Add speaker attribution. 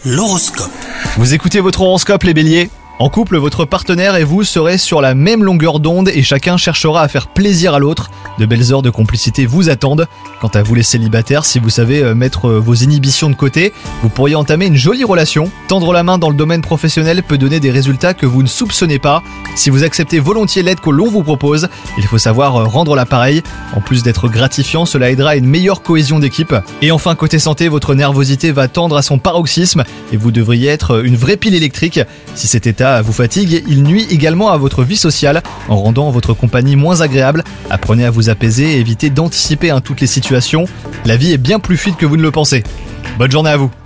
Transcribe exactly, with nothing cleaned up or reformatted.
Speaker 1: L'horoscope.
Speaker 2: Vous écoutez votre horoscope les béliers ? En couple, votre partenaire et vous serez sur la même longueur d'onde et chacun cherchera à faire plaisir à l'autre. De belles heures de complicité vous attendent. Quant à vous les célibataires, si vous savez mettre vos inhibitions de côté, vous pourriez entamer une jolie relation. Tendre la main dans le domaine professionnel peut donner des résultats que vous ne soupçonnez pas. Si vous acceptez volontiers l'aide que l'on vous propose, il faut savoir rendre l'appareil. En plus d'être gratifiant, cela aidera à une meilleure cohésion d'équipe. Et enfin, côté santé, votre nervosité va tendre à son paroxysme et vous devriez être une vraie pile électrique. Si cet état vous fatigue, il nuit également à votre vie sociale en rendant votre compagnie moins agréable. Apprenez à vous apaiser et évitez d'anticiper hein, toutes les situations. La vie est bien plus fluide que vous ne le pensez. Bonne journée à vous.